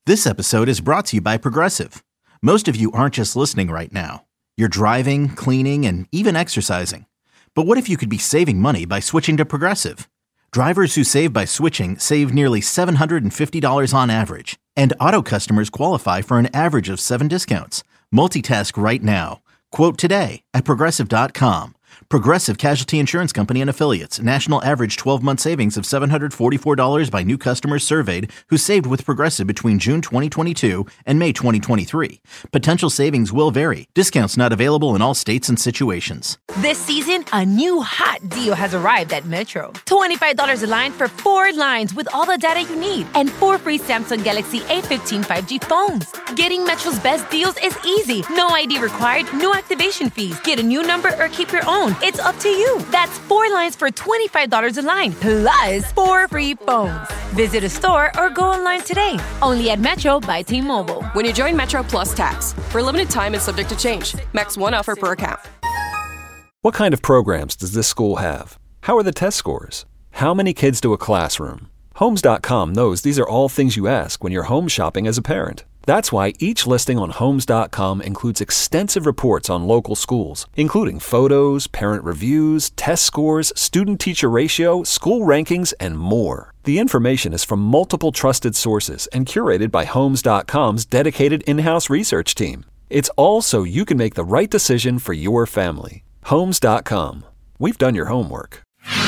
This episode is brought to you by Progressive. Most of you aren't just listening right now. You're driving, cleaning, and even exercising. But what if you could be saving money by switching to Progressive? Drivers who save by switching save nearly $750 on average. And auto customers qualify for an average of 7 discounts. Multitask right now. Quote today at Progressive.com. Progressive Casualty Insurance Company and Affiliates. National average 12-month savings of $744 by new customers surveyed who saved with Progressive between June 2022 and May 2023. Potential savings will vary. Discounts not available in all states and situations. This season, a new hot deal has arrived at Metro. $25 a line for 4 lines with all the data you need and 4 free Samsung Galaxy A15 5G phones. Getting Metro's best deals is easy. No ID required, no activation fees. Get a new number or keep your own. It's up to you. That's 4 lines for $25 a line, plus 4 free phones. Visit a store or go online today. Only at Metro by T-Mobile. When you join Metro Plus Tax, for a limited time and subject to change. Max 1 offer per account. What kind of programs does this school have? How are the test scores? How many kids to a classroom? Homes.com knows these are all things you ask when you're home shopping as a parent. That's why each listing on Homes.com includes extensive reports on local schools, including photos, parent reviews, test scores, student-teacher ratio, school rankings, and more. The information is from multiple trusted sources and curated by Homes.com's dedicated in-house research team. It's all so you can make the right decision for your family. Homes.com. We've done your homework.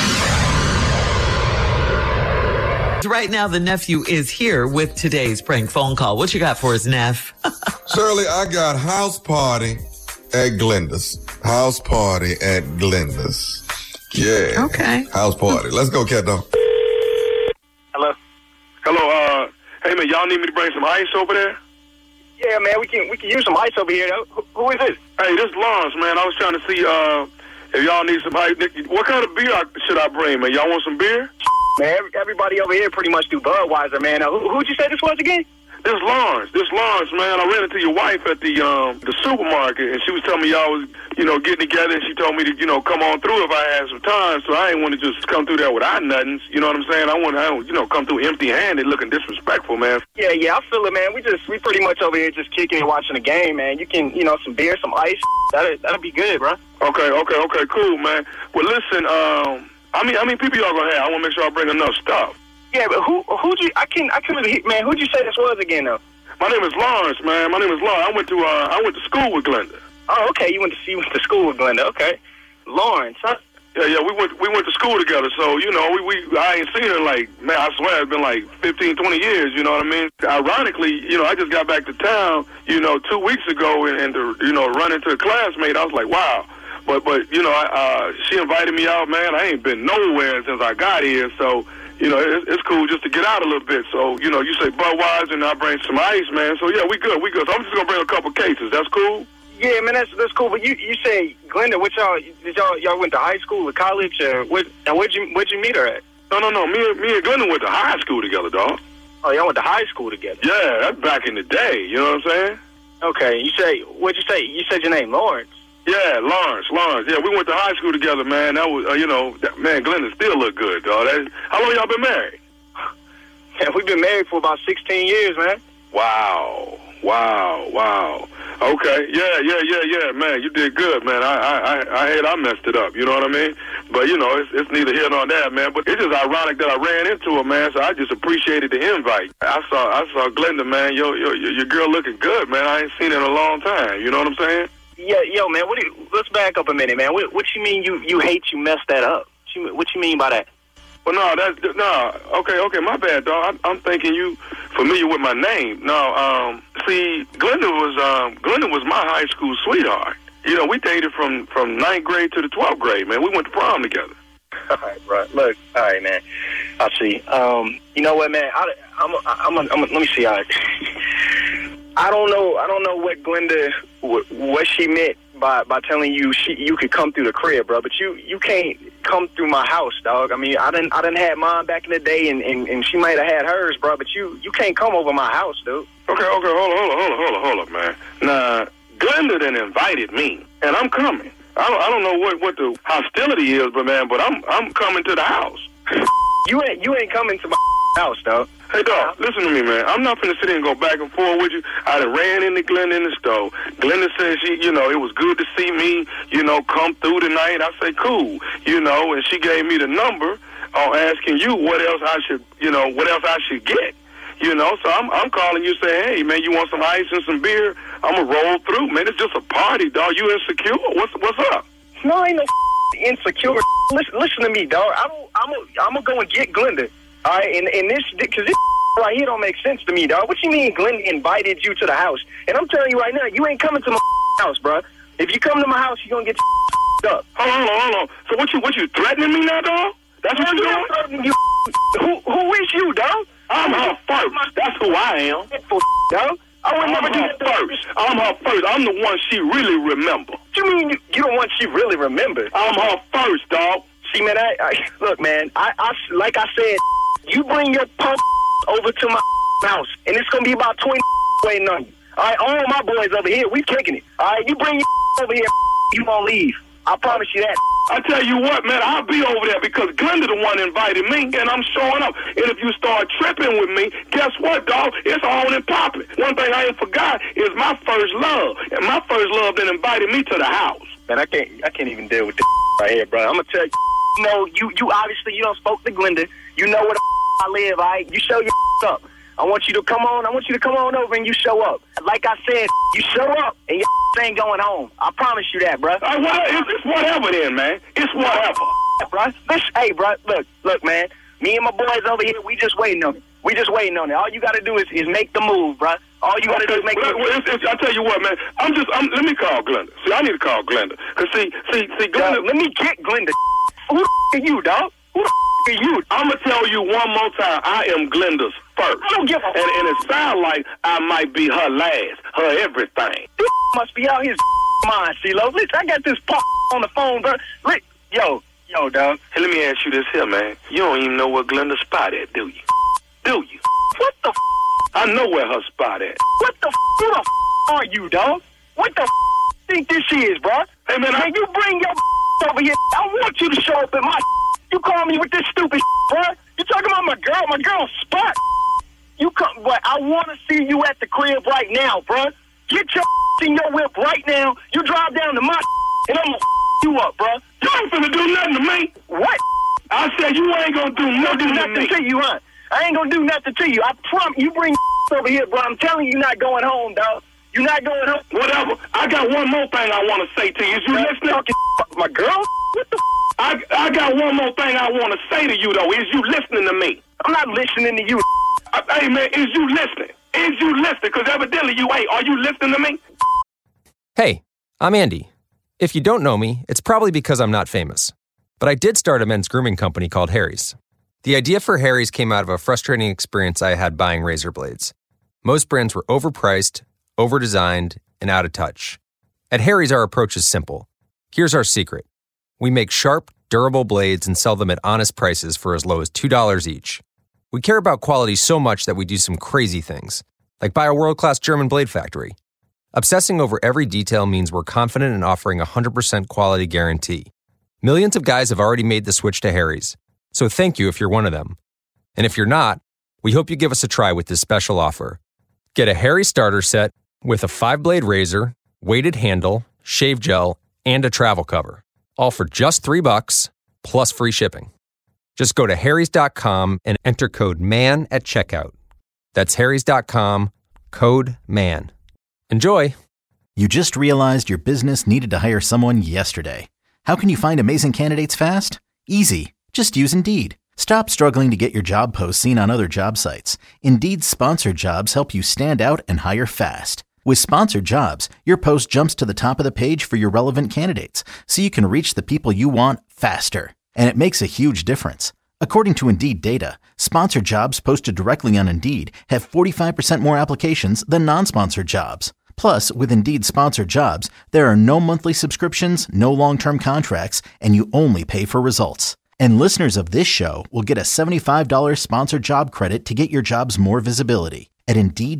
Right now, the nephew is here with today's prank phone call. What you got for us, Neff? Shirley, I got house party at Glenda's. House party at Glenda's. Yeah. Okay. House party. Let's go, Keto. Hello. Hello. Hey man, y'all need me to bring some ice over there? Yeah, man, we can use some ice over here. Who is this? Hey, this is Lawrence, man. I was trying to see if y'all need some ice. What kind of beer should I bring, man? Y'all want some beer? Man, everybody over here pretty much do Budweiser, man. Who'd you say this was again? This is Lawrence, man. I ran into your wife at the supermarket, and she was telling me y'all was, getting together, and she told me to, come on through if I had some time, so I didn't want to just come through there without nothing, you know what I'm saying? I don't, come through empty-handed looking disrespectful, man. Yeah, I feel it, man. We pretty much over here just kicking and watching the game, man. You can, some beer, some ice, that'll be good, bro. Okay, cool, man. Well, listen, how many people y'all gonna have? I want to make sure I bring enough stuff. Yeah, but who'd you? I can't really, man. Who'd you say this was again, though? My name is Lawrence, man. I went to school with Glenda. Oh, okay. You went to school with Glenda. Okay, Lawrence, huh? Yeah. We went to school together. So I ain't seen her man. I swear it's been 15, 20 years. You know what I mean? Ironically, I just got back to town, 2 weeks ago, and to run into a classmate, I was like, wow. But she invited me out, man. I ain't been nowhere since I got here, so it's cool just to get out a little bit. So you say Budweiser, and I bring some ice, man. So yeah, we good. So I'm just gonna bring a couple cases. That's cool. Yeah, man, that's cool. But you say Glenda, what y'all went to high school or college, or where'd you meet her at? No. Me and Glenda went to high school together, dog. Oh, y'all went to high school together? Yeah, that's back in the day. You know what I'm saying? Okay. What'd you say? You said your name, Lawrence. Yeah, Lawrence. Yeah, we went to high school together, man. That was, man, Glenda still look good, dog. How long y'all been married? Yeah, we've been married for about 16 years, man. Wow. Okay, yeah, man, you did good, man. I hate I messed it up, you know what I mean? But, it's neither here nor there, man. But it's just ironic that I ran into her, man, so I just appreciated the invite. I saw Glenda, man, your girl looking good, man. I ain't seen her in a long time, you know what I'm saying? Yeah, yo, man, let's back up a minute, man. What you mean you hate you messed that up? What you mean by that? Well, okay, my bad, dog. I'm thinking you familiar with my name. No, see, Glenda was my high school sweetheart. We dated from 9th grade to the 12th grade, man. We went to prom together. All right, bro. Look, all right, man. I see. You know what, man? Let me see. I don't know what Glenda, what she meant by telling you you could come through the crib, bro. But you can't come through my house, dog. I mean, I done had mine back in the day, and she might have had hers, bro. But you can't come over my house, dude. Okay, hold up, man. Nah, Glenda then invited me, and I'm coming. I don't know what the hostility is, but I'm coming to the house. You ain't coming to my house, dog. Hey, dog, listen to me, man. I'm not finna sit here and go back and forth with you. I done ran into Glenda in the store. Glenda said she, it was good to see me, come through tonight. I said, cool, and she gave me the number asking you what else I should get. So I'm calling you saying, hey, man, you want some ice and some beer? I'm going to roll through, man. It's just a party, dog. You insecure? What's up? No, I ain't no insecure. Listen to me, dog. I'm going to go and get Glenda. All right, and this, because this right here don't make sense to me, dog. What you mean Glenda invited you to the house? And I'm telling you right now, you ain't coming to my house, bro. If you come to my house, you're going to get up. Hold on. So what you threatening me now, dog? That's what you doing? Who is you, dog? I'm her first. That's who I am. Dog. I would never do that first. I'm her first. I'm the one she really remember. What you mean you the one she really remembers? I'm her first, dog. See, man, look, man, I like I said, you bring your punk over to my house, and it's going to be about 20 waiting on you. All right, all my boys over here, we kicking it. All right, you bring your over here, you won't leave. I promise you that. I tell you what, man, I'll be over there because Glenda the one invited me, and I'm showing up. And if you start tripping with me, guess what, dog? It's on and popping. One thing I ain't forgot is my first love. And my first love then invited me to the house. Man, I can't even deal with this right here, bro. I'm going to tell you. You obviously, you don't spoke to Glenda. You know where the I live, all right? You show your up. I want you to come on over and you show up. Like I said, you show up and your ain't going home. I promise you that, bro. It's whatever then, man. It's whatever. Bro. Hey, bro, look, man. Me and my boys over here, we just waiting on it. All you got to do is make the move, bro. All you got to do is make the move. I tell you what, man. Let me call Glenda. See, I need to call Glenda. Because, see, Glenda. Let me get Glenda. Who the are you, dog? Who the are you? I'm going to tell you one more time. I am Glenda's first. I don't give a and it sounds like I might be her last, her everything. This must be out his mind, CeeLo. Listen, I got this on the phone, bro. Yo, dog. Hey, let me ask you this here, man. You don't even know where Glenda's spot at, do you? What the I know where her spot at. What the who the are you, dog? What the think this is, bro? Hey, man, you bring your over here. I want you to show up at my You call me with this stupid bro. You talking about my girl's spot. You come, but I want to see you at the crib right now, bro. Get your in your whip right now. You drive down to my and I'm gonna you up, bro. You ain't finna do nothing to me. What? I said you ain't gonna do nothing to you, huh? I ain't gonna do nothing to you. I promise you bring over here, bro. I'm telling you, you're not going home, dog. You're not going home. Whatever. I got one more thing I want to say to you. Is you listening? My girl? What the I got one more thing I want to say to you, though. Is you listening to me? I'm not listening to you. Hey, man, is you listening? Is you listening? Because evidently you ain't. Are you listening to me? Hey, I'm Andy. If you don't know me, it's probably because I'm not famous. But I did start a men's grooming company called Harry's. The idea for Harry's came out of a frustrating experience I had buying razor blades. Most brands were overpriced, overdesigned, and out of touch. At Harry's, our approach is simple. Here's our secret. We make sharp, durable blades and sell them at honest prices for as low as $2 each. We care about quality so much that we do some crazy things, like buy a world-class German blade factory. Obsessing over every detail means we're confident in offering a 100% quality guarantee. Millions of guys have already made the switch to Harry's, so thank you if you're one of them. And if you're not, we hope you give us a try with this special offer. Get a Harry's starter set with a 5-blade razor, weighted handle, shave gel, and a travel cover. All for just $3 plus free shipping. Just go to harrys.com and enter code MAN at checkout. That's harrys.com, code MAN. Enjoy. You just realized your business needed to hire someone yesterday. How can you find amazing candidates fast? Easy. Just use Indeed. Stop struggling to get your job posts seen on other job sites. Indeed's sponsored jobs help you stand out and hire fast. With sponsored jobs, your post jumps to the top of the page for your relevant candidates, so you can reach the people you want faster. And it makes a huge difference. According to Indeed data, sponsored jobs posted directly on Indeed have 45% more applications than non-sponsored jobs. Plus, with Indeed sponsored jobs, there are no monthly subscriptions, no long-term contracts, and you only pay for results. And listeners of this show will get a $75 sponsored job credit to get your jobs more visibility at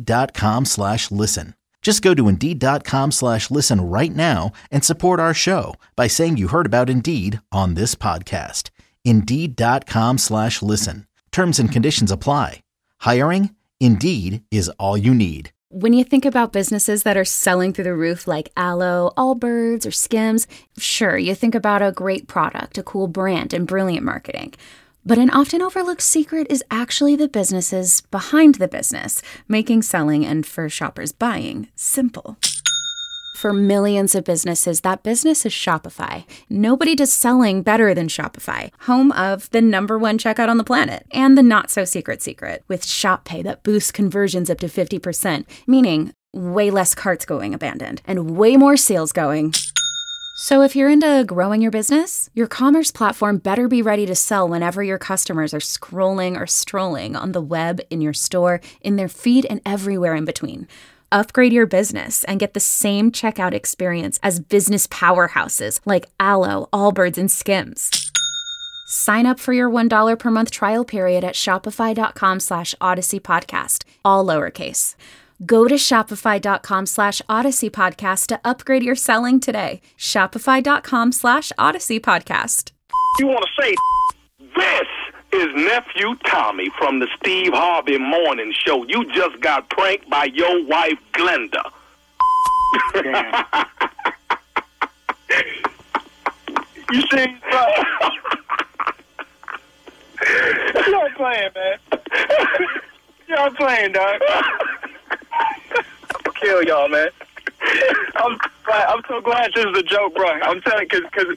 Indeed.com/listen. Just go to Indeed.com/listen right now and support our show by saying you heard about Indeed on this podcast. Indeed.com/listen. Terms and conditions apply. Hiring? Indeed is all you need. When you think about businesses that are selling through the roof like Aloe, Allbirds, or Skims, sure, you think about a great product, a cool brand, and brilliant marketing. But an often overlooked secret is actually the businesses behind the business, making selling and, for shoppers, buying simple. For millions of businesses, that business is Shopify. Nobody does selling better than Shopify, home of the #1 checkout on the planet, and the not-so-secret secret, with Shop Pay that boosts conversions up to 50%, meaning way less carts going abandoned, and way more sales going. So if you're into growing your business, your commerce platform better be ready to sell whenever your customers are scrolling or strolling on the web, in your store, in their feed, and everywhere in between. Upgrade your business and get the same checkout experience as business powerhouses like Aloe, Allbirds, and Skims. Sign up for your $1 per month trial period at shopify.com/Odyssey Podcast, all lowercase. Go to shopify.com/Odyssey Podcast to upgrade your selling today. Shopify.com/Odyssey Podcast. You want to say this is Nephew Tommy from the Steve Harvey Morning Show. You just got pranked by your wife, Glenda. You see, y'all playing, man. Y'all playing, dog. I'll kill y'all, man. I'm so glad this is a joke, bro. I'm telling you, because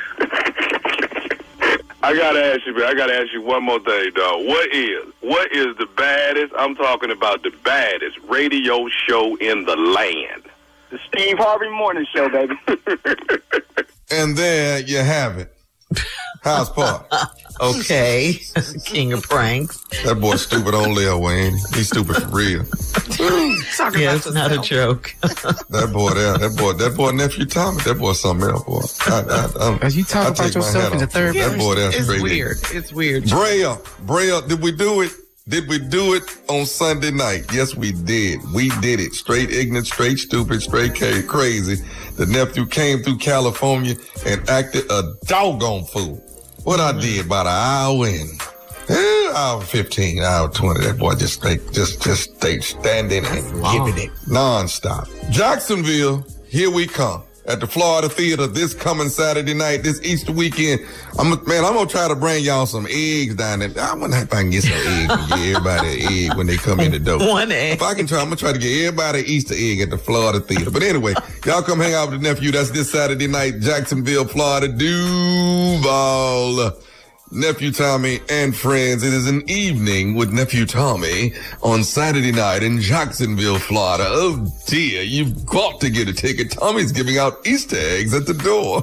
I gotta ask you one more thing, dog. What is the baddest, I'm talking about the baddest radio show in the land? The Steve Harvey Morning Show, baby. And there you have it. House Party. Okay. King of pranks. That boy stupid on Lil Wayne. He's stupid for real. Yeah, it's not a joke. That boy nephew Tommy, that boy something else, boy. As you talk about yourself in the third person, that boy, that's it's crazy. weird. It's weird. Brea, did we do it? Did we do it on Sunday night? Yes, we did. We did it. Straight ignorant, straight stupid, straight crazy. The nephew came through California and acted a doggone fool. What I did about an hour in, hour 15, hour 20, that boy just stayed standing and giving it nonstop. Jacksonville, here we come. At the Florida Theater this coming Saturday night, this Easter weekend. I'm gonna try to bring y'all some eggs down there. I wonder if I can get some eggs and get everybody an egg when they come in the door. One egg. If I can try, I'm gonna try to get everybody an Easter egg at the Florida Theater. But anyway, y'all come hang out with the nephew. That's this Saturday night, Jacksonville, Florida, Duval. Nephew Tommy and friends. It is an evening with Nephew Tommy on Saturday night in Jacksonville, Florida. Oh dear, you've got to get a ticket. Tommy's giving out Easter eggs at the door.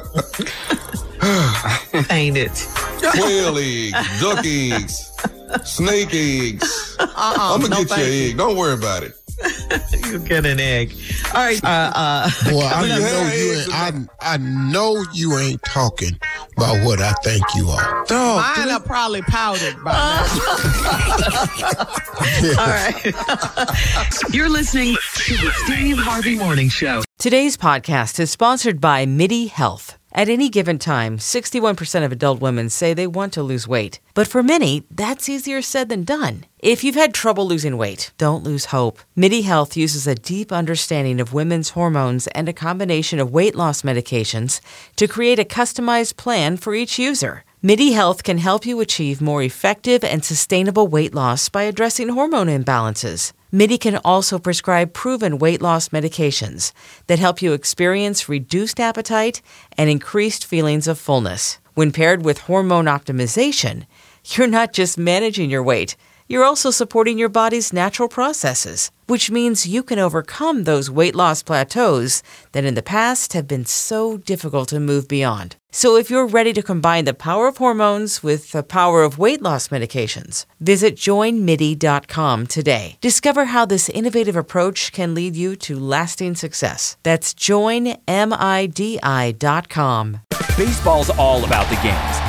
Ain't it? Quail eggs, duck eggs, snake eggs. I'm gonna get you an egg. Don't worry about it. You get an egg. All right. Boy, I know you ain't talking about what I think you are. Mine are probably powdered by now. All right. You're listening to the Steve Harvey Morning Show. Today's podcast is sponsored by MIDI Health. At any given time, 61% of adult women say they want to lose weight. But for many, that's easier said than done. If you've had trouble losing weight, don't lose hope. MIDI Health uses a deep understanding of women's hormones and a combination of weight loss medications to create a customized plan for each user. MIDI Health can help you achieve more effective and sustainable weight loss by addressing hormone imbalances. MIDI can also prescribe proven weight loss medications that help you experience reduced appetite and increased feelings of fullness. When paired with hormone optimization, you're not just managing your weight, you're also supporting your body's natural processes, which means you can overcome those weight loss plateaus that in the past have been so difficult to move beyond. So if you're ready to combine the power of hormones with the power of weight loss medications, visit joinmidi.com today. Discover how this innovative approach can lead you to lasting success. That's joinmidi.com. Baseball's all about the games,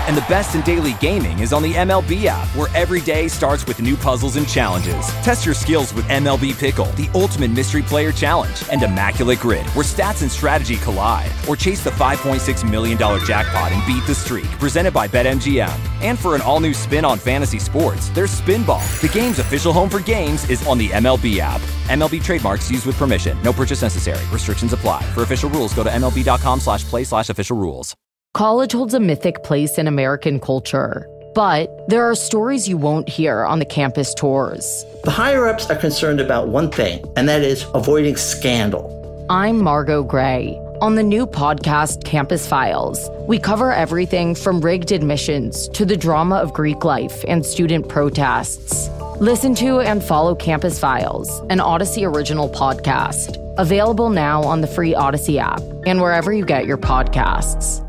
And the best in daily gaming is on the MLB app, where every day starts with new puzzles and challenges. Test your skills with MLB Pickle, the ultimate mystery player challenge, and Immaculate Grid, where stats and strategy collide. Or chase the $5.6 million jackpot and beat the streak, presented by BetMGM. And for an all-new spin on fantasy sports, there's Spinball. The game's official home for games is on the MLB app. MLB trademarks used with permission. No purchase necessary. Restrictions apply. For official rules, go to MLB.com/play/official rules. College holds a mythic place in American culture, but there are stories you won't hear on the campus tours. The higher-ups are concerned about one thing, and that is avoiding scandal. I'm Margot Gray. On the new podcast, Campus Files, we cover everything from rigged admissions to the drama of Greek life and student protests. Listen to and follow Campus Files, an Odyssey original podcast. Available now on the free Odyssey app and wherever you get your podcasts.